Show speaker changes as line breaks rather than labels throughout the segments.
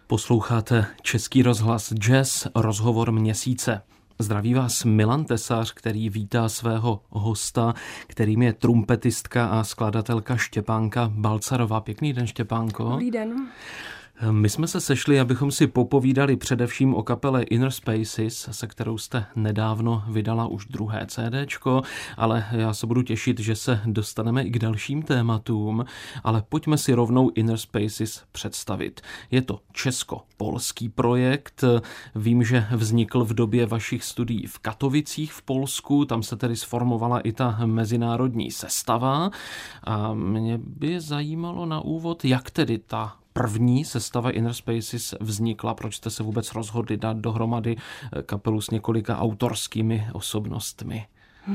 Posloucháte Český rozhlas Jazz, rozhovor měsíce. Zdraví vás Milan Tesař, který vítá svého hosta, kterým je trumpetistka a skladatelka Štěpánka Balcarová. Pěkný den, Štěpánko.
Dobrý den.
My jsme se sešli, abychom si popovídali především o kapele Inner Spaces, se kterou jste nedávno vydala už druhé CDčko, ale já se budu těšit, že se dostaneme i k dalším tématům, ale pojďme si rovnou Inner Spaces představit. Je to česko-polský projekt, vím, že vznikl v době vašich studií v Katovicích v Polsku, tam se tedy sformovala i ta mezinárodní sestava a mě by zajímalo na úvod, jak tedy ta první sestava Inner Spaces vznikla, proč jste se vůbec rozhodli dát dohromady kapelu s několika autorskými osobnostmi?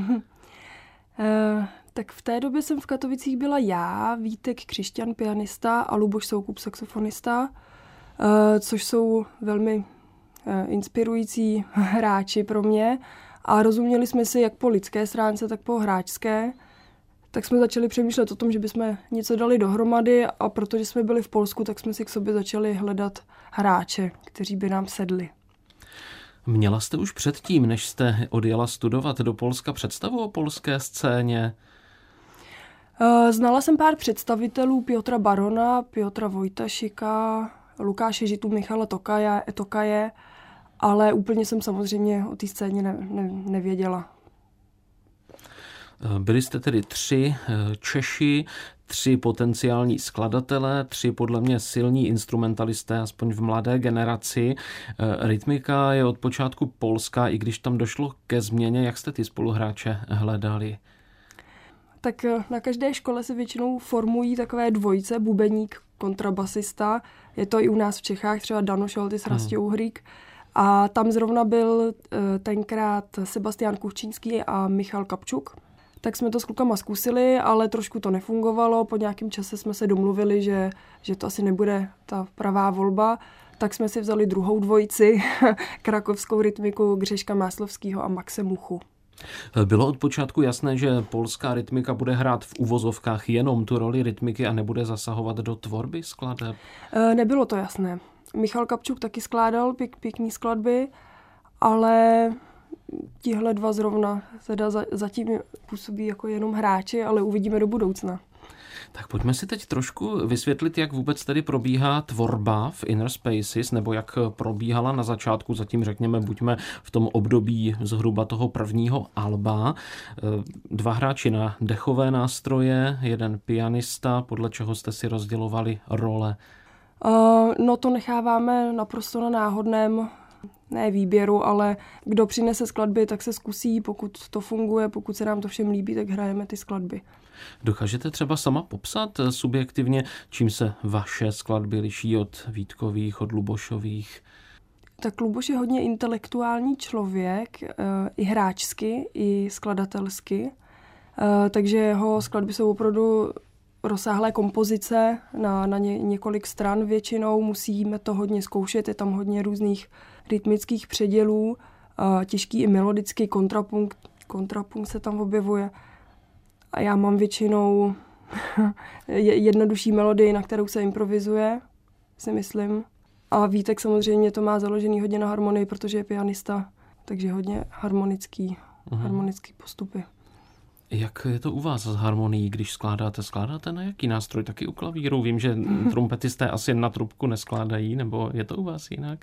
Tak v té době jsem v Katovicích byla já, Vítek Křišťan, pianista a Luboš Soukup, saxofonista, což jsou velmi inspirující hráči pro mě a rozuměli jsme si jak po lidské stránce, tak po hráčské. Tak jsme začali přemýšlet o tom, že bychom něco dali dohromady a protože jsme byli v Polsku, tak jsme si k sobě začali hledat hráče, kteří by nám sedli.
Měla jste už předtím, než jste odjela studovat do Polska, představu o polské scéně?
Znala jsem pár představitelů, Piotra Barona, Piotra Vojtašika, Lukáše Žitu, Michala Tokaje, ale úplně jsem samozřejmě o té scéně nevěděla.
Byli jste tedy 3 Češi, 3 potenciální skladatelé, 3 podle mě silní instrumentalisté, aspoň v mladé generaci. Rytmika je od počátku polská, i když tam došlo ke změně. Jak jste ty spoluhráče hledali?
Tak na každé škole se většinou formují takové dvojice, bubeník, kontrabasista. Je to i u nás v Čechách, třeba Dano Šoltis, Rastě Uhrík. A tam zrovna byl tenkrát Sebastian Kuchčínský a Michal Kapčuk. Tak jsme to s klukama zkusili, ale trošku to nefungovalo. Po nějakém čase jsme se domluvili, že to asi nebude ta pravá volba. Tak jsme si vzali druhou dvojici, krakovskou rytmiku Gřeška Máslovského a Maxe Muchu.
Bylo od počátku jasné, že polská rytmika bude hrát v uvozovkách jenom tu roli rytmiky a nebude zasahovat do tvorby skladeb?
Nebylo to jasné. Michal Kapčuk taky skládal pěkný skladby, ale tihle dva zrovna teda zatím působí jako jenom hráči, ale uvidíme do budoucna.
Tak pojďme si teď trošku vysvětlit, jak vůbec tedy probíhá tvorba v Inner Spaces, nebo jak probíhala na začátku, zatím řekněme, buďme v tom období zhruba toho prvního alba. 2 hráči na dechové nástroje, 1 pianista, podle čeho jste si rozdělovali role?
No to necháváme naprosto na náhodném, ne výběru, ale kdo přinese skladby, tak se zkusí, pokud to funguje, pokud se nám to všem líbí, tak hrajeme ty skladby.
Dokážete třeba sama popsat subjektivně, čím se vaše skladby liší od Vítkových, od Lubošových?
Tak Luboš je hodně intelektuální člověk, i hráčsky, i skladatelsky, takže jeho skladby jsou opravdu rozsáhlé kompozice na několik stran většinou, musíme to hodně zkoušet, je tam hodně různých rytmických předělů, těžký i melodický kontrapunkt se tam objevuje a já mám většinou jednodušší melodii, na kterou se improvizuje, si myslím. A Vítek samozřejmě to má založený hodně na harmonii, protože je pianista, takže hodně harmonický postupy.
Jak je to u vás s harmonií, když skládáte? Skládáte na jaký nástroj? Taky u klavíru? Vím, že trumpetisté asi na trubku neskládají, nebo je to u vás jinak?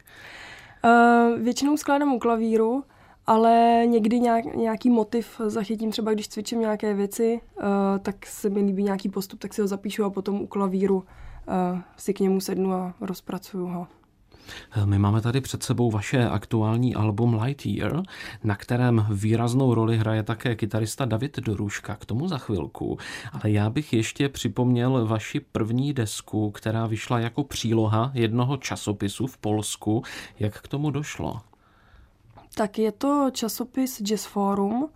Většinou skládám u klavíru, ale někdy nějaký motiv zachytím, třeba když cvičím nějaké věci, tak se mi líbí nějaký postup, tak si ho zapíšu a potom u klavíru si k němu sednu a rozpracuju ho.
My máme tady před sebou vaše aktuální album Light Year, na kterém výraznou roli hraje také kytarista David Doruška, k tomu za chvilku. Ale já bych ještě připomněl vaši první desku, která vyšla jako příloha jednoho časopisu v Polsku. Jak k tomu došlo?
Tak je to časopis Jazz Forum,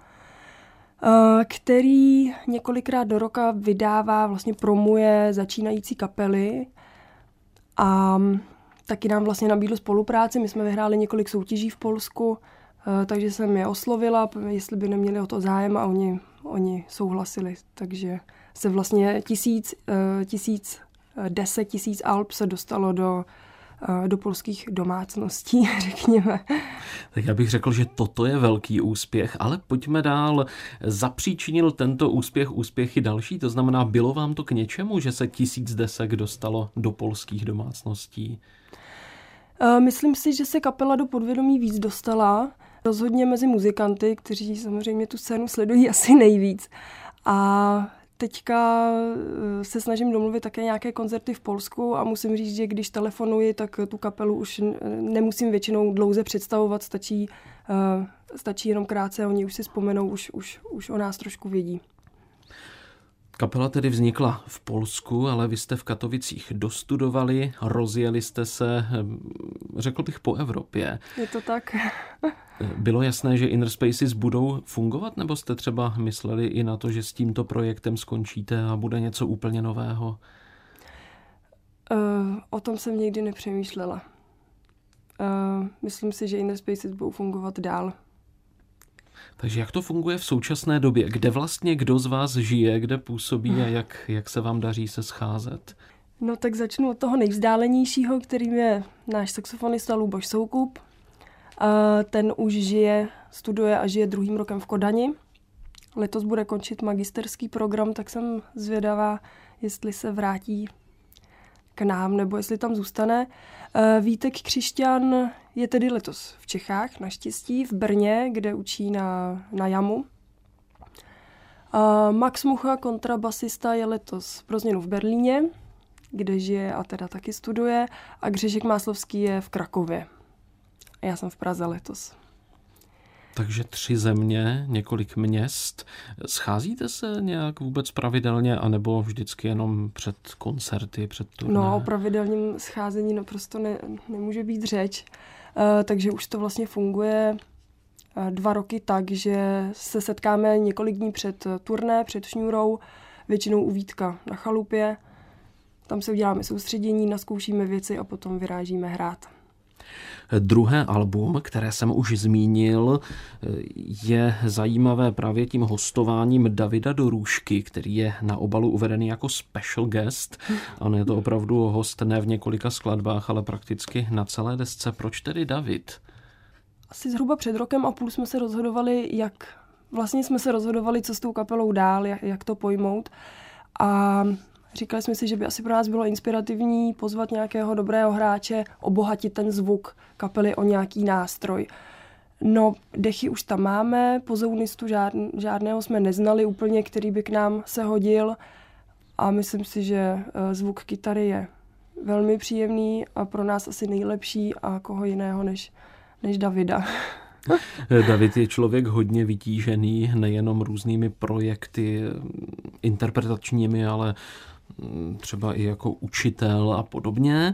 který několikrát do roka vydává, vlastně promuje začínající kapely a taky nám vlastně nabídl spolupráci. My jsme vyhráli několik soutěží v Polsku, takže jsem je oslovila, jestli by neměli o to zájem a oni souhlasili. Takže se vlastně 10 000 alb se dostalo do polských domácností, řekněme.
Tak já bych řekl, že toto je velký úspěch, ale pojďme dál. Zapříčinil tento úspěchy další? To znamená, bylo vám to k něčemu, že se 1000 desek dostalo do polských domácností?
Myslím si, že se kapela do podvědomí víc dostala. Rozhodně mezi muzikanty, kteří samozřejmě tu scénu sledují asi nejvíc. A teďka se snažím domluvit také nějaké koncerty v Polsku a musím říct, že když telefonuji, tak tu kapelu už nemusím většinou dlouze představovat, stačí jenom krátce, oni už si vzpomenou, už o nás trošku vědí.
Kapela tedy vznikla v Polsku, ale vy jste v Katovicích dostudovali, rozjeli jste se, řekl bych, po Evropě.
Je to tak.
Bylo jasné, že Inner Spaces budou fungovat, nebo jste třeba mysleli i na to, že s tímto projektem skončíte a bude něco úplně nového?
O tom jsem nikdy nepřemýšlela. Myslím si, že Inner Spaces budou fungovat dál.
Takže jak to funguje v současné době? Kde vlastně kdo z vás žije, kde působí a jak se vám daří se scházet?
No tak začnu od toho nejvzdálenějšího, kterým je náš saxofonista Luboš Soukup. Ten už studuje a žije 2. rokem v Kodani. Letos bude končit magisterský program, tak jsem zvědavá, jestli se vrátí k nám, nebo jestli tam zůstane. Vítek Křišťan je tedy letos v Čechách, naštěstí, v Brně, kde učí na jamu. Max Mucha, kontrabasista, je letos pro změnu v Berlíně, kde žije a teda taky studuje. A Gřežek Máslovský je v Krakově. A já jsem v Praze letos.
Takže 3 země, několik měst. Scházíte se nějak vůbec pravidelně, anebo vždycky jenom před koncerty, před turné?
No, o pravidelném scházení naprosto nemůže být řeč. Takže už to vlastně funguje 2 roky tak, že se setkáme několik dní před turné, před šňůrou, většinou u Vítka na chalupě. Tam se uděláme soustředění, nazkoušíme věci a potom vyrážíme hrát.
Druhé album, které jsem už zmínil, je zajímavé právě tím hostováním Davida Dorůžky, který je na obalu uvedený jako special guest. On je to opravdu host ne v několika skladbách, ale prakticky na celé desce. Proč tedy David?
Asi zhruba před 1,5 rokem jsme se rozhodovali, co s tou kapelou dál, jak to pojmout. A říkali jsme si, že by asi pro nás bylo inspirativní pozvat nějakého dobrého hráče, obohatit ten zvuk kapely o nějaký nástroj. No, dechy už tam máme, pozounistu žádného jsme neznali úplně, který by k nám se hodil a myslím si, že zvuk kytary je velmi příjemný a pro nás asi nejlepší a koho jiného než Davida.
David je člověk hodně vytížený, nejenom různými projekty interpretačními, ale třeba i jako učitel a podobně.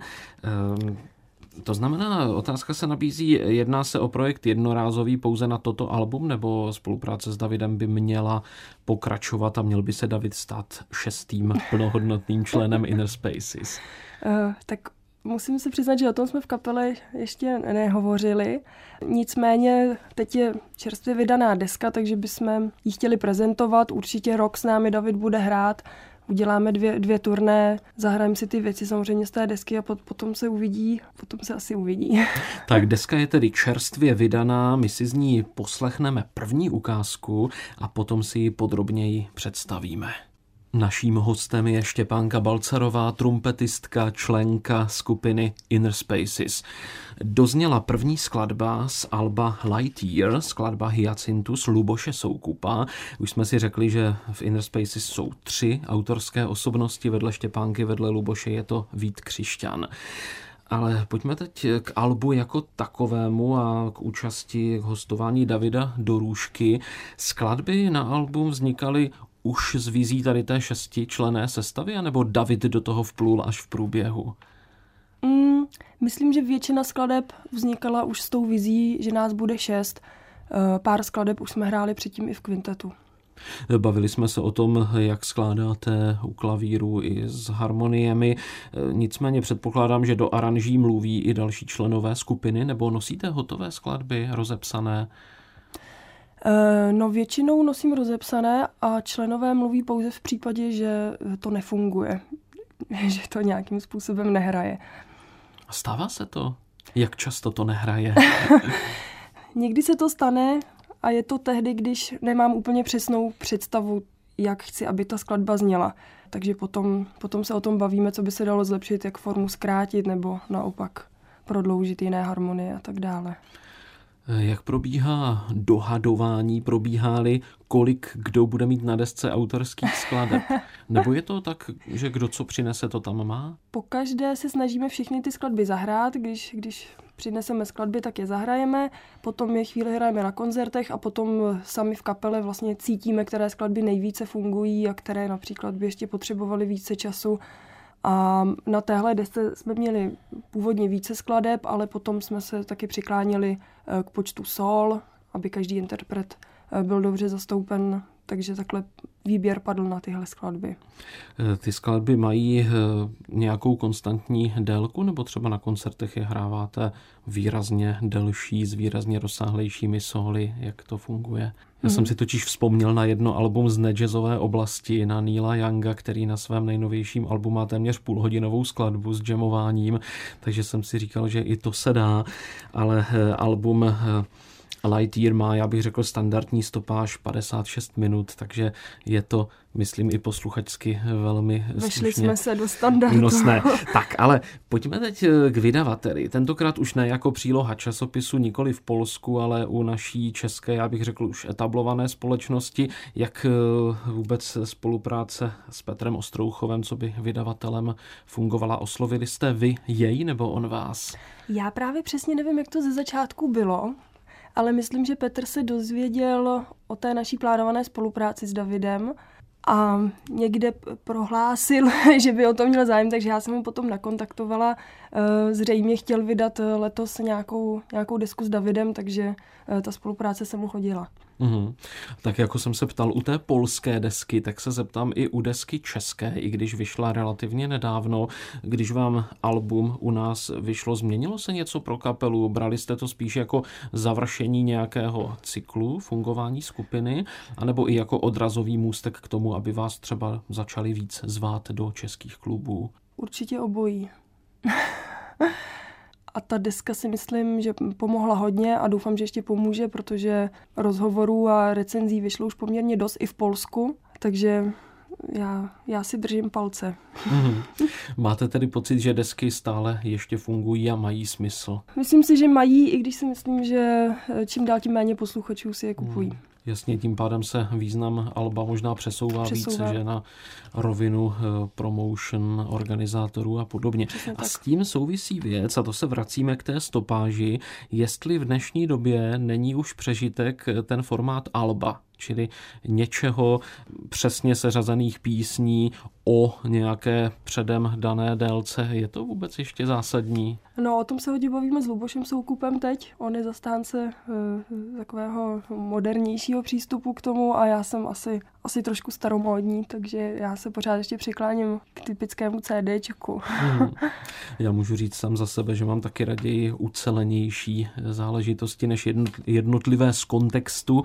To znamená, otázka se nabízí, jedná se o projekt jednorázový pouze na toto album, nebo spolupráce s Davidem by měla pokračovat a měl by se David stát 6. plnohodnotným členem Inner Spaces?
Tak musím se přiznat, že o tom jsme v kapele ještě nehovořili. Nicméně teď je čerstvě vydaná deska, takže bychom ji chtěli prezentovat. Určitě rok s námi David bude hrát. Uděláme 2 turné, zahrajeme si ty věci samozřejmě z té desky a potom se asi uvidí.
Tak deska je tedy čerstvě vydaná, my si z ní poslechneme první ukázku a potom si ji podrobněji představíme. Naším hostem je Štěpánka Balcarová, trumpetistka, členka skupiny Inner Spaces. Dozněla první skladba z alba Lightyear, skladba Hyacinthus Luboše Soukupa. Už jsme si řekli, že v Inner Spaces jsou 3 autorské osobnosti, vedle Štěpánky, vedle Luboše je to Vít Křišťan. Ale pojďme teď k albu jako takovému a k účasti, k hostování Davida Dorůžky. Skladby na album vznikaly už z vizí tady té 6členné sestavy, anebo David do toho vplul až v průběhu?
Myslím, že většina skladeb vznikala už s tou vizí, že nás bude 6. Pár skladeb už jsme hráli předtím i v kvintetu.
Bavili jsme se o tom, jak skládáte u klavíru i s harmoniemi. Nicméně předpokládám, že do aranží mluví i další členové skupiny, nebo nosíte hotové skladby, rozepsané?
No většinou nosím rozepsané a členové mluví pouze v případě, že to nefunguje, že to nějakým způsobem nehraje.
Stává se to? Jak často to nehraje?
Někdy se to stane a je to tehdy, když nemám úplně přesnou představu, jak chci, aby ta skladba zněla. Takže potom se o tom bavíme, co by se dalo zlepšit, jak formu zkrátit nebo naopak prodloužit jiné harmonie a tak dále.
Jak probíhá dohadování, probíhá-li, kolik kdo bude mít na desce autorských skladeb? Nebo je to tak, že kdo co přinese, to tam má?
Pokaždé se snažíme všechny ty skladby zahrát, když přineseme skladby, tak je zahrajeme, potom je chvíli hrajeme na koncertech a potom sami v kapele vlastně cítíme, které skladby nejvíce fungují a které například by ještě potřebovaly více času. A na téhle desce jsme měli původně více skladeb, ale potom jsme se taky přikláněli k počtu sól, aby každý interpret byl dobře zastoupen, takže takhle výběr padl na tyhle skladby.
Ty skladby mají nějakou konstantní délku, nebo třeba na koncertech je hráváte výrazně delší, s výrazně rozsáhlejšími sóly, jak to funguje? Já jsem si totiž vzpomněl na jedno album z nejazzové oblasti, na Neila Younga, který na svém nejnovějším albu má téměř půlhodinovou skladbu s jamováním, takže jsem si říkal, že i to se dá, ale album Lightyear má, já bych řekl, standardní stopáž 56 minut, takže je to, myslím, i posluchačsky velmi
Vešli jsme se do standardu.
Nosné. Tak, ale pojďme teď k vydavateli. Tentokrát už ne jako příloha časopisu, nikoli v Polsku, ale u naší české, já bych řekl, už etablované společnosti. Jak vůbec spolupráce s Petrem Ostrouchovem, co by vydavatelem, fungovala? Oslovili jste vy jej nebo on vás?
Já právě přesně nevím, jak to ze začátku bylo, ale myslím, že Petr se dozvěděl o té naší plánované spolupráci s Davidem a někde prohlásil, že by o to měl zájem, takže já jsem mu potom nakontaktovala. Zřejmě chtěl vydat letos nějakou desku s Davidem, takže ta spolupráce se mu hodila.
Tak jako jsem se ptal u té polské desky, tak se zeptám i u desky české, i když vyšla relativně nedávno. Když vám album u nás vyšlo, změnilo se něco pro kapelu? Brali jste to spíš jako završení nějakého cyklu fungování skupiny, anebo i jako odrazový můstek k tomu, aby vás třeba začali víc zvát do českých klubů?
Určitě obojí. A ta deska si myslím, že pomohla hodně a doufám, že ještě pomůže, protože rozhovorů a recenzí vyšlo už poměrně dost i v Polsku, takže já si držím palce.
Máte tedy pocit, že desky stále ještě fungují a mají smysl? Myslím
si, že mají, i když si myslím, že čím dál tím méně posluchačů si je kupují.
Jasně, tím pádem se význam alba možná přesouvá. Více, že na rovinu promotion organizátorů a podobně. A s tím souvisí věc, a to se vracíme k té stopáži, jestli v dnešní době není už přežitek ten formát alba, čili něčeho přesně seřazených písní o nějaké předem dané délce. Je to vůbec ještě zásadní?
No, o tom se hodně bavíme s Lubošem Soukupem teď. On je zastánce takového modernějšího přístupu k tomu a já jsem asi trošku staromódní, takže já se pořád ještě přikláním k typickému CDčku.
Já můžu říct sám za sebe, že mám taky raději ucelenější záležitosti než jednotlivé z kontextu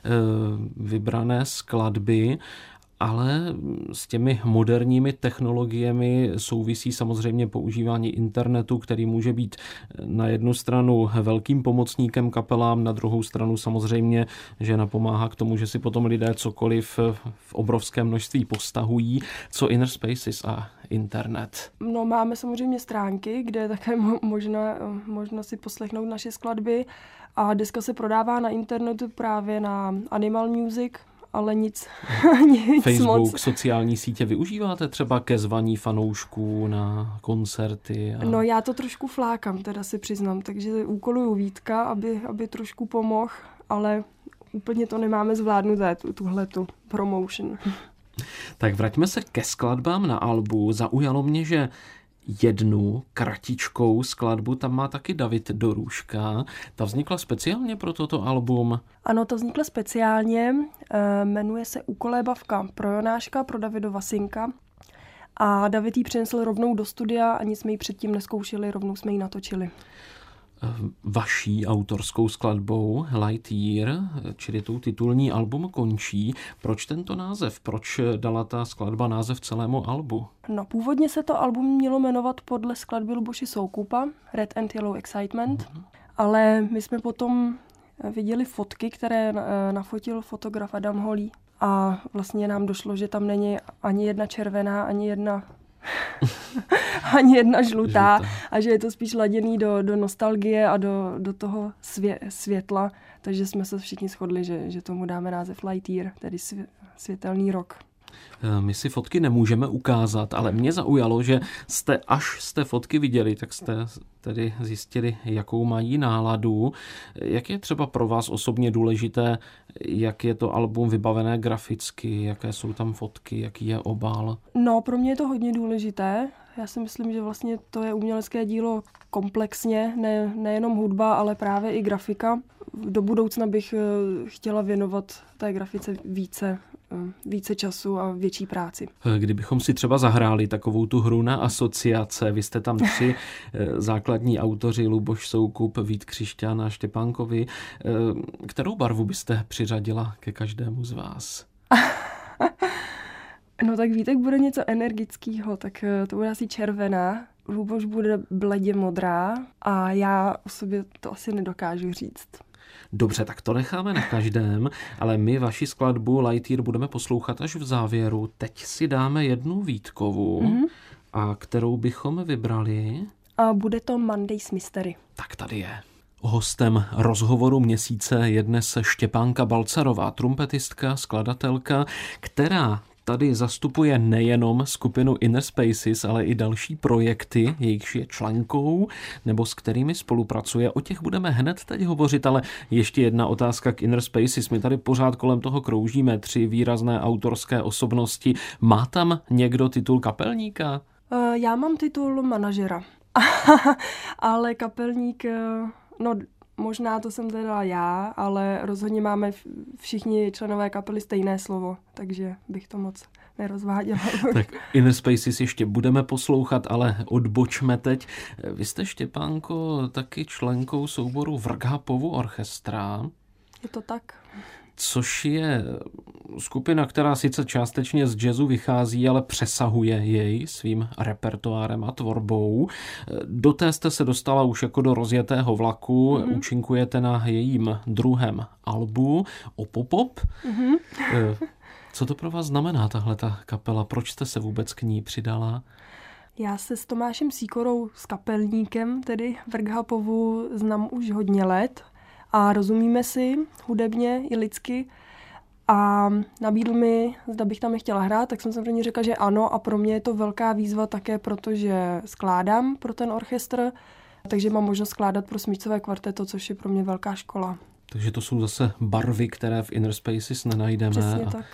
vybrané skladby. Ale s těmi moderními technologiemi souvisí samozřejmě používání internetu, který může být na jednu stranu velkým pomocníkem kapelám, na druhou stranu samozřejmě, že napomáhá k tomu, že si potom lidé cokoliv v obrovském množství postahují. Co Inner Spaces a internet? No, máme samozřejmě stránky, kde je také možno si poslechnout naše skladby a deska se prodává na internetu právě na Animal Music, ale nic Facebook,
moc.
Sociální sítě využíváte třeba ke zvaní fanoušků na koncerty?
No já to trošku flákám, teda si přiznám, takže úkoluju Vítka, aby trošku pomohl, ale úplně to nemáme zvládnuté, tuhletu promotion.
Tak vraťme se ke skladbám na albu. Zaujalo mě, že jednu kratičkou skladbu tam má taky David Dorůžka. Ta vznikla speciálně pro toto album?
Ano, to vzniklo speciálně. Jmenuje se Ukolébavka pro Jonáška, pro Davidova synka. A David ji přinesl rovnou do studia, ani jsme ji předtím neskoušeli, rovnou jsme ji natočili.
Vaší autorskou skladbou Light Year, čili tou titulní album končí. Proč tento název? Proč dala ta skladba název celému albu?
No, původně se to album mělo jmenovat podle skladby Luboše Soukupa, Red and Yellow Excitement, ale my jsme potom viděli fotky, které nafotil fotograf Adam Holý a vlastně nám došlo, že tam není ani jedna červená, ani jedna žlutá a že je to spíš laděný do nostalgie a do toho světla, takže jsme se všichni shodli, že tomu dáme název Light Year, tedy světelný rok.
My si fotky nemůžeme ukázat, ale mě zaujalo, že až jste fotky viděli, tak jste tedy zjistili, jakou mají náladu. Jak je třeba pro vás osobně důležité, jak je to album vybavené graficky, jaké jsou tam fotky, jaký je obal?
No, pro mě je to hodně důležité. Já si myslím, že vlastně to je umělecké dílo komplexně, nejenom hudba, ale právě i grafika. Do budoucna bych chtěla věnovat té grafice více času a větší práci.
Kdybychom si třeba zahráli takovou tu hru na asociace, vy jste tam 3 základní autoři, Luboš Soukup, Vít Křišťán a Štěpánkovi. Kterou barvu byste přiřadila ke každému z vás?
No tak Vítek bude něco energického, tak to bude asi červená, Luboš bude bledě modrá a já o sobě to asi nedokážu říct.
Dobře, tak to necháme na každém, ale my vaši skladbu Light Year budeme poslouchat až v závěru. Teď si dáme jednu Vítkovu, a kterou bychom vybrali?
A bude to Monday's Mystery.
Tak tady je. Hostem rozhovoru měsíce je dnes Štěpánka Balcarová, trumpetistka, skladatelka, která tady zastupuje nejenom skupinu Inner Spaces, ale i další projekty, jejichž je členkou nebo s kterými spolupracuje. O těch budeme hned teď hovořit, ale ještě jedna otázka k Inner Spaces. My tady pořád kolem toho kroužíme 3 výrazné autorské osobnosti. Má tam někdo titul kapelníka?
Já mám titul manažera, ale kapelník, no možná to jsem teda já, ale rozhodně máme všichni členové kapely stejné slovo, takže bych to moc nerozváděla.
Tak Inner Spaces ještě budeme poslouchat, ale odbočme teď. Vy jste, Štěpánko, taky členkou souboru Vrkhapovu orchestra.
Je to tak.
Což je skupina, která sice částečně z jazzu vychází, ale přesahuje jej svým repertoárem a tvorbou. Do té jste se dostala už jako do rozjetého vlaku, účinkujete na jejím druhém albu Opopop. Co to pro vás znamená tahleta kapela? Proč jste se vůbec k ní přidala?
Já se s Tomášem Sýkorou, s kapelníkem, tedy Vrkhapovu, znám už hodně let a rozumíme si hudebně i lidsky a nabídl mi, zda bych tam nechtěla hrát, tak jsem samozřejmě řekla, že ano a pro mě je to velká výzva také, protože skládám pro ten orchestr, takže mám možnost skládat pro smyčcové kvarteto, což je pro mě velká škola.
Takže to jsou zase barvy, které v Inner Spaces nenajdeme.
Přesně tak.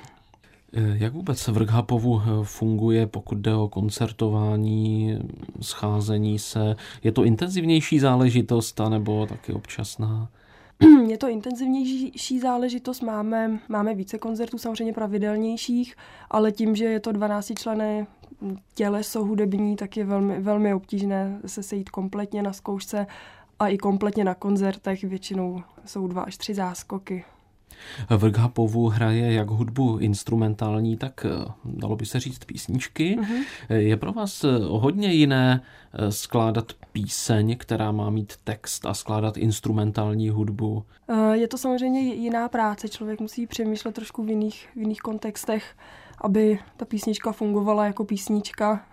Jak vůbec Vrkhapovu funguje, pokud jde o koncertování, scházení se? Je to intenzivnější záležitost, anebo taky občasná?
Je to intenzivnější záležitost, máme více koncertů, samozřejmě pravidelnějších, ale tím, že je to 12členné těleso hudební, tak je velmi, velmi obtížné se sejít kompletně na zkoušce a i kompletně na koncertech, většinou jsou 2 až 3 záskoky.
Vrkhapovu hraje jak hudbu instrumentální, tak dalo by se říct písničky. Je pro vás hodně jiné skládat píseň, která má mít text, a skládat instrumentální hudbu?
Je to samozřejmě jiná práce. Člověk musí přemýšlet trošku v jiných kontextech, aby ta písnička fungovala jako písnička.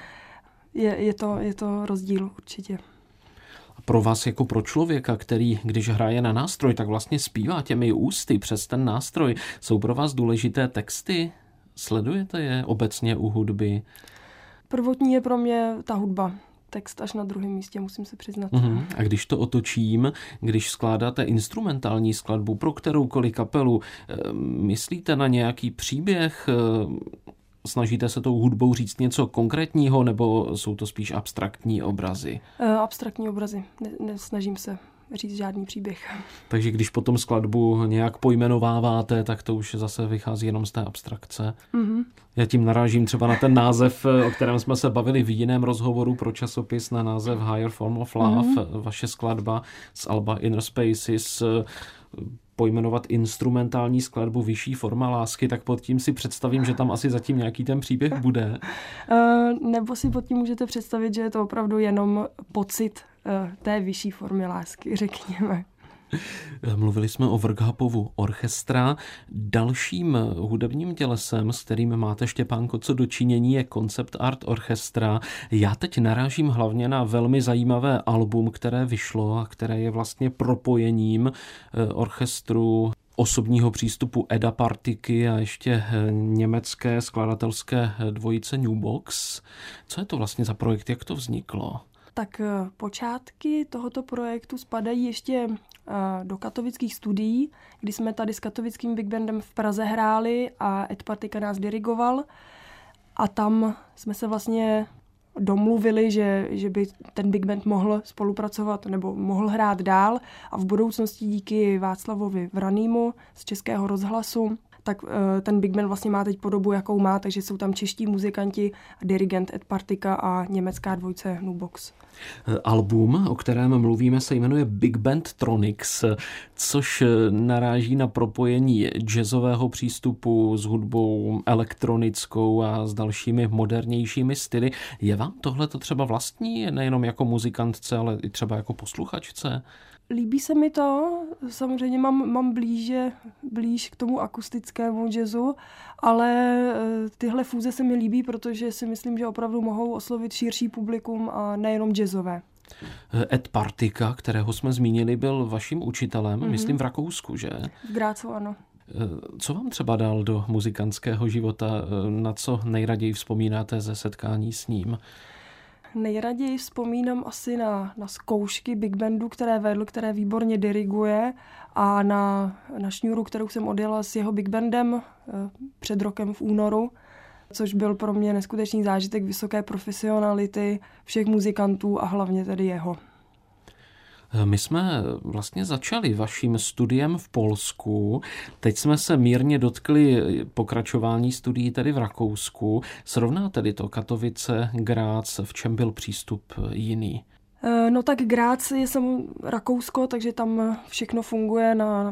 Je to rozdíl určitě.
Pro vás jako pro člověka, který, když hraje na nástroj, tak vlastně zpívá těmi ústy přes ten nástroj, jsou pro vás důležité texty? Sledujete je obecně u hudby?
Prvotní je pro mě ta hudba. Text až na druhém místě, musím se přiznat.
A když to otočím, když skládáte instrumentální skladbu pro kteroukoliv kapelu, myslíte na nějaký příběh? Snažíte se tou hudbou říct něco konkrétního, nebo jsou to spíš abstraktní obrazy?
Abstraktní obrazy. Nesnažím se říct žádný příběh.
Takže když potom skladbu nějak pojmenováváte, tak to už zase vychází jenom z té abstrakce.
Mm-hmm.
Já tím narážím třeba na ten název, o kterém jsme se bavili v jiném rozhovoru pro časopis, na název Higher Form of Love. Mm-hmm. Vaše skladba z alba Inner Spaces, pojmenovat instrumentální skladbu Vyšší forma lásky, tak pod tím si představím, že tam asi zatím nějaký ten příběh bude.
Nebo si pod tím můžete představit, že je to opravdu jenom pocit té vyšší formy lásky, řekněme.
Mluvili jsme o Vrkhapovu orchestra. Dalším hudebním tělesem, s kterým máte, Štěpánko, co dočinění, je Concept Art Orchestra. Já teď narážím hlavně na velmi zajímavé album, které vyšlo a které je vlastně propojením orchestru osobního přístupu Eda Partiky a ještě německé skladatelské dvojice New Box. Co je to vlastně za projekt, jak to vzniklo?
Tak počátky tohoto projektu spadají ještě do katovických studií, kdy jsme tady s katovickým Big Bandem v Praze hráli a Ed Partika nás dirigoval. A tam jsme se vlastně domluvili, že by ten Big Band mohl spolupracovat nebo mohl hrát dál a v budoucnosti díky Václavovi Vranýmu z Českého rozhlasu, tak ten Big Band vlastně má teď podobu, jakou má, takže jsou tam čeští muzikanti, dirigent Ed Partika a německá dvojce New Box.
Album, o kterém mluvíme, se jmenuje Big Band Tronics, což naráží na propojení jazzového přístupu s hudbou elektronickou a s dalšími modernějšími styly. Je vám tohle to třeba vlastní, nejenom jako muzikantce, ale i třeba jako posluchačce?
Líbí se mi to, samozřejmě mám blíž k tomu akustickému jazzu, ale tyhle fúze se mi líbí, protože si myslím, že opravdu mohou oslovit širší publikum a nejenom jazzové.
Ed Partika, kterého jsme zmínili, byl vaším učitelem, myslím v Rakousku, že?
V Grácu, ano.
Co vám třeba dal do muzikantského života, na co nejraději vzpomínáte ze setkání s ním?
Nejraději vzpomínám asi na zkoušky Big Bandu, které vedl, které výborně diriguje, a na šňůru, kterou jsem odjela s jeho Big Bandem před rokem v únoru, což byl pro mě neskutečný zážitek vysoké profesionality všech muzikantů a hlavně tedy jeho.
My jsme vlastně začali vaším studiem v Polsku, teď jsme se mírně dotkli pokračování studií tedy v Rakousku. Srovná tedy to Katovice, Grác, v čem byl přístup jiný?
No tak Grác je Rakousko, takže tam všechno funguje na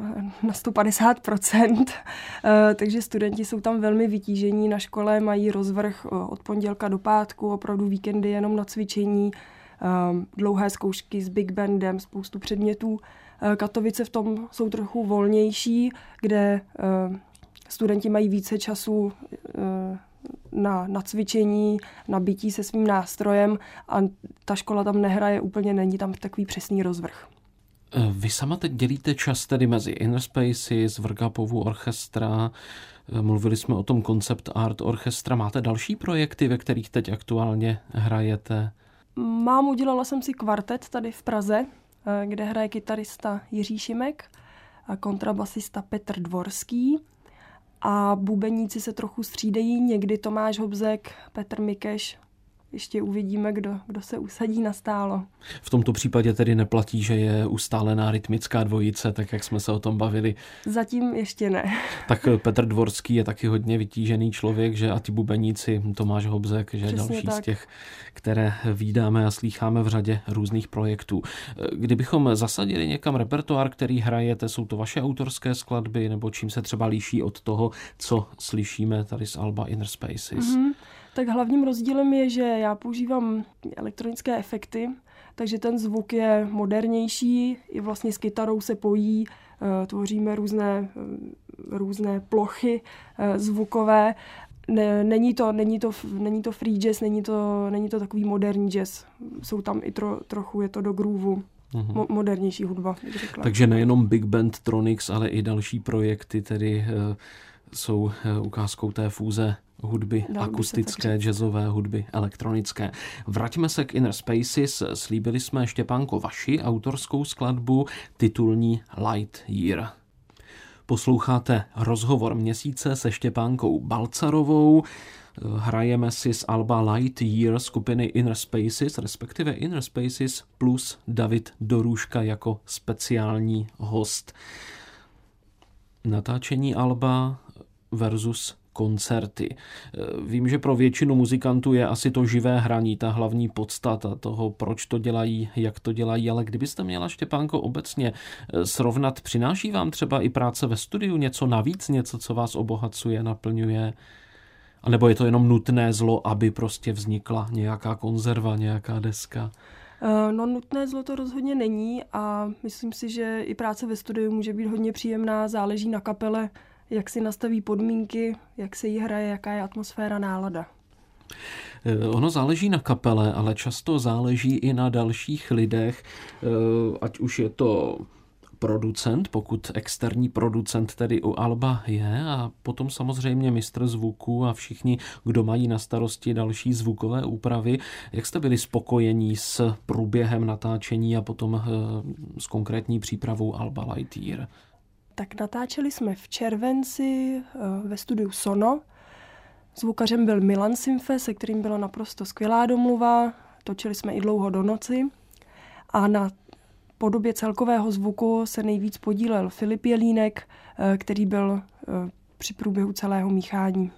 150%, takže studenti jsou tam velmi vytížení, na škole mají rozvrh od pondělka do pátku, opravdu víkendy jenom na cvičení, dlouhé zkoušky s Big Bandem, spoustu předmětů. Katovice v tom jsou trochu volnější, kde studenti mají více času na cvičení, na bytí se svým nástrojem a ta škola tam nehraje úplně, není tam takový přesný rozvrh.
Vy sama teď dělíte čas tedy mezi Inner Spaces, Vrkhapovu orchestra, mluvili jsme o tom Concept Art Orchestra. Máte další projekty, ve kterých teď aktuálně hrajete?
Udělala jsem si kvartet tady v Praze, kde hraje kytarista Jiří Šimek a kontrabasista Petr Dvorský. A bubeníci se trochu střídají, někdy Tomáš Hobzek, Petr Mikeš. Ještě uvidíme, kdo se usadí na stálo.
V tomto případě tedy neplatí, že je ustálená rytmická dvojice, tak jak jsme se o tom bavili.
Zatím ještě ne.
Tak Petr Dvorský je taky hodně vytížený člověk, že a ti bubeníci, Tomáš Hobzek, že
přesně
další
tak.
Z těch, které vídáme a slýcháme v řadě různých projektů. Kdybychom zasadili někam repertoár, který hrajete, jsou to vaše autorské skladby, nebo čím se třeba líší od toho, co slyšíme tady z alba Inner Spaces?
Mm-hmm. Tak hlavním rozdílem je, že já používám elektronické efekty, takže ten zvuk je modernější, i vlastně s kytarou se pojí, tvoříme různé plochy zvukové. Není to free jazz, není to takový moderní jazz. Jsou tam i trochu, je to do groovu. Modernější hudba, bych řekla.
Takže nejenom Big Band Tronics, ale i další projekty tedy jsou ukázkou té fúze hudby akustické, jazzové hudby elektronické. Vraťme se k Inner Spaces. Slíbili jsme, Štěpánko, vaši autorskou skladbu, titulní Light Year. Posloucháte rozhovor měsíce se Štěpánkou Balcarovou. Hrajeme si z alba Light Year skupiny Inner Spaces, respektive Inner Spaces plus David Dorůška jako speciální host. Natáčení alba versus koncerty. Vím, že pro většinu muzikantů je asi to živé hraní, ta hlavní podstata toho, proč to dělají, jak to dělají, ale kdybyste měla, Štěpánko, obecně srovnat, přináší vám třeba i práce ve studiu něco navíc, něco, co vás obohacuje, naplňuje? A nebo je to jenom nutné zlo, aby prostě vznikla nějaká konzerva, nějaká deska?
No, nutné zlo to rozhodně není a myslím si, že i práce ve studiu může být hodně příjemná, záleží na kapele, jak si nastaví podmínky, jak se jí hraje, jaká je atmosféra, nálada.
Ono záleží na kapele, ale často záleží i na dalších lidech, ať už je to producent, pokud externí producent tedy u alba je, a potom samozřejmě mistr zvuku a všichni, kdo mají na starosti další zvukové úpravy. Jak jste byli spokojení s průběhem natáčení a potom s konkrétní přípravou alba Light Year?
Tak natáčeli jsme v červenci ve studiu Sono. Zvukařem byl Milan Simfe, se kterým byla naprosto skvělá domluva. Točili jsme i dlouho do noci. A na podobě celkového zvuku se nejvíc podílel Filip Jelínek, který byl při průběhu celého míchání.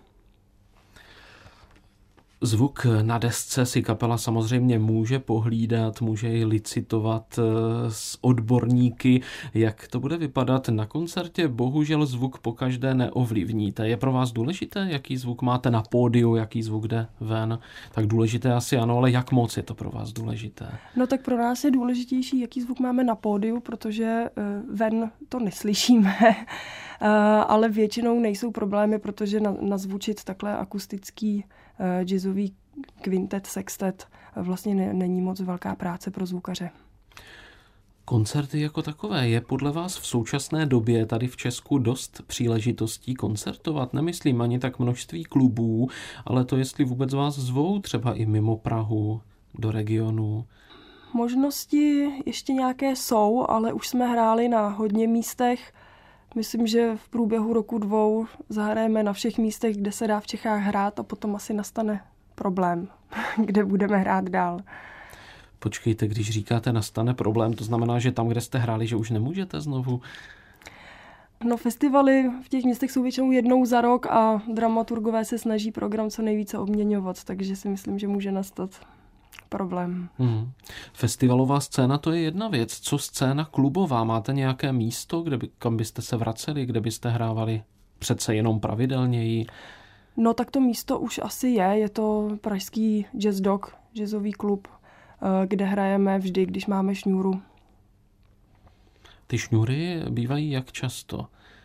Zvuk na desce si kapela samozřejmě může pohlídat, může ji licitovat s odborníky. Jak to bude vypadat na koncertě? Bohužel zvuk pokaždé neovlivníte. Je pro vás důležité, jaký zvuk máte na pódiu, jaký zvuk jde ven? Tak důležité asi ano, ale jak moc je to pro vás důležité?
No tak pro nás je důležitější, jaký zvuk máme na pódiu, protože ven to neslyšíme. Ale většinou nejsou problémy, protože nazvučit takhle akustický jazzový kvintet, sextet vlastně není moc velká práce pro zvukaře.
Koncerty jako takové, je podle vás v současné době tady v Česku dost příležitostí koncertovat? Nemyslím ani tak množství klubů, ale to, jestli vůbec vás zvou třeba i mimo Prahu, do regionu.
Možnosti ještě nějaké jsou, ale už jsme hráli na hodně místech. Myslím, že v průběhu roku 2 zahrajeme na všech místech, kde se dá v Čechách hrát a potom asi nastane problém, kde budeme hrát dál.
Počkejte, když říkáte nastane problém, to znamená, že tam, kde jste hráli, že už nemůžete znovu?
No, festivaly v těch městech jsou většinou jednou za rok a dramaturgové se snaží program co nejvíce obměňovat, takže si myslím, že může nastat problém.
Festivalová scéna, to je jedna věc. Co scéna klubová? Máte nějaké místo, kam byste se vraceli, kde byste hrávali přece jenom pravidelněji?
No tak to místo už asi je to pražský Jazz Dog, jazzový klub, kde hrajeme vždy, když máme šňůru.
Ty šňůry bývají jak často?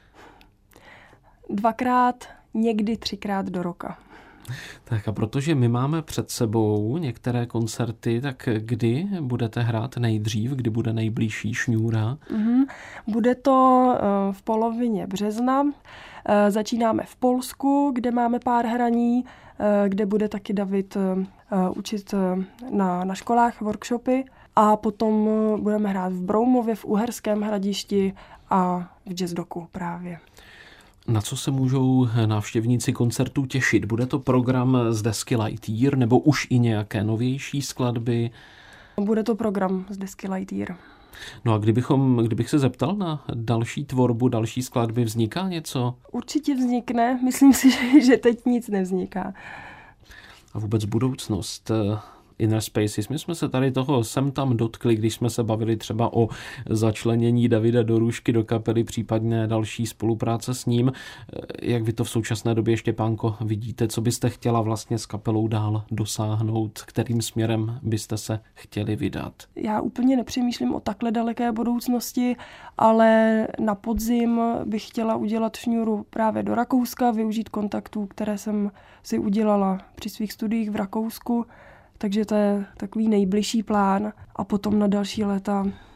2krát, někdy 3krát do roka.
Tak a protože my máme před sebou některé koncerty, tak kdy budete hrát nejdřív, kdy bude nejbližší šňůra?
Bude to v polovině března. Začínáme v Polsku, kde máme pár hraní, kde bude taky David učit na školách workshopy. A potom budeme hrát v Broumově, v Uherském Hradišti a v Jazzdoku právě.
Na co se můžou návštěvníci koncertů těšit? Bude to program z desky Light Year nebo už i nějaké novější skladby?
Bude to program z desky Light Year.
No a kdybych se zeptal na další tvorbu, další skladby, vzniká něco?
Určitě vznikne, myslím si, že teď nic nevzniká.
A vůbec budoucnost Inner Spaces. My jsme se tady toho sem tam dotkli, když jsme se bavili třeba o začlenění Davida Dorůšky do kapely, případně další spolupráce s ním. Jak vy to v současné době, Štěpánko, vidíte? Co byste chtěla vlastně s kapelou dál dosáhnout? Kterým směrem byste se chtěli vydat?
Já úplně nepřemýšlím o takhle daleké budoucnosti, ale na podzim bych chtěla udělat šňůru právě do Rakouska, využít kontaktů, které jsem si udělala při svých studiích v Rakousku. Takže to je takový nejbližší plán a potom na další léta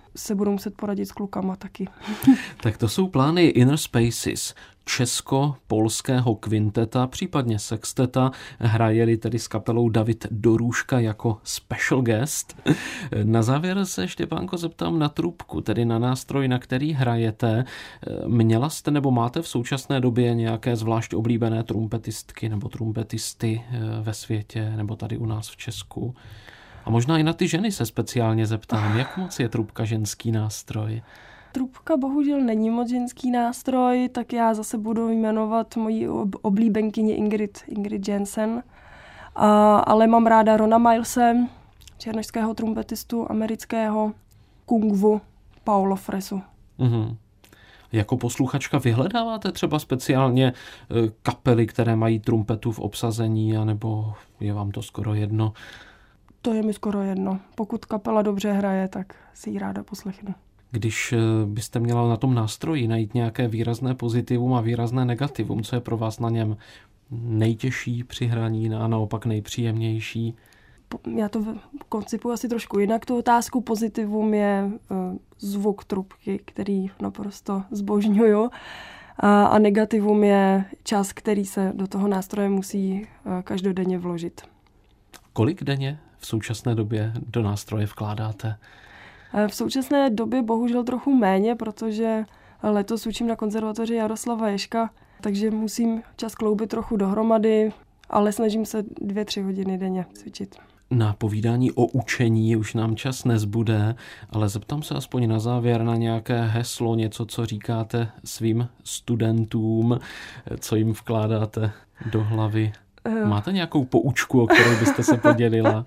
se budu muset poradit s klukama taky.
Tak to jsou plány Inner Spaces, česko-polského kvinteta, případně sexteta, hraje-li tedy s kapelou David Dorůžka jako special guest. Na závěr se, Štěpánko, zeptám na trubku, tedy na nástroj, na který hrajete. Měla jste nebo máte v současné době nějaké zvlášť oblíbené trumpetistky nebo trumpetisty ve světě nebo tady u nás v Česku? A možná i na ty ženy se speciálně zeptám, jak moc je trubka ženský nástroj?
Trubka bohužel není moc ženský nástroj, tak já zase budu jmenovat moji oblíbenkyni Ingrid Jensen. Ale mám ráda Rona Milese, černošského trumpetistu amerického, Kungvu, Paulo Fresu.
Mhm. Jako posluchačka vyhledáváte třeba speciálně kapely, které mají trumpetu v obsazení, anebo je vám to skoro jedno?
To je mi skoro jedno. Pokud kapela dobře hraje, tak si ji ráda poslechnu.
Když byste měla na tom nástroji najít nějaké výrazné pozitivum a výrazné negativum, co je pro vás na něm nejtěžší při hraní a naopak nejpříjemnější?
Já to koncipuji asi trošku jinak. Tu otázku pozitivum je zvuk trubky, který naprosto zbožňuju. A negativum je čas, který se do toho nástroje musí každodenně vložit.
Kolik denně v současné době do nástroje vkládáte?
V současné době bohužel trochu méně, protože letos učím na konzervatoři Jaroslava Ježka, takže musím čas kloubit trochu dohromady, ale snažím se 2-3 hodiny denně cvičit.
Na povídání o učení už nám čas nezbude, ale zeptám se aspoň na závěr na nějaké heslo, něco, co říkáte svým studentům, co jim vkládáte do hlavy. Máte nějakou poučku, o kterou byste se podělila?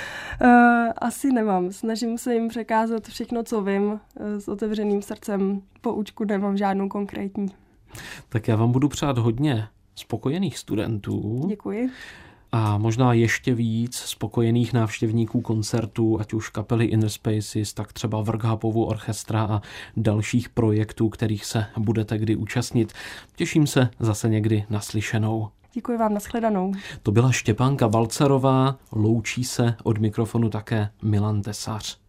Asi nemám. Snažím se jim překázat všechno, co vím, s otevřeným srdcem. Poučku nemám žádnou konkrétní.
Tak já vám budu přát hodně spokojených studentů.
Děkuji.
A možná ještě víc spokojených návštěvníků koncertů, ať už kapely Inner Spaces, tak třeba Vrkhapovu orchestra a dalších projektů, kterých se budete kdy účastnit. Těším se zase někdy naslyšenou.
Děkuji vám, nashledanou.
To byla Štěpánka Balcarová, loučí se od mikrofonu také Milan Tesař.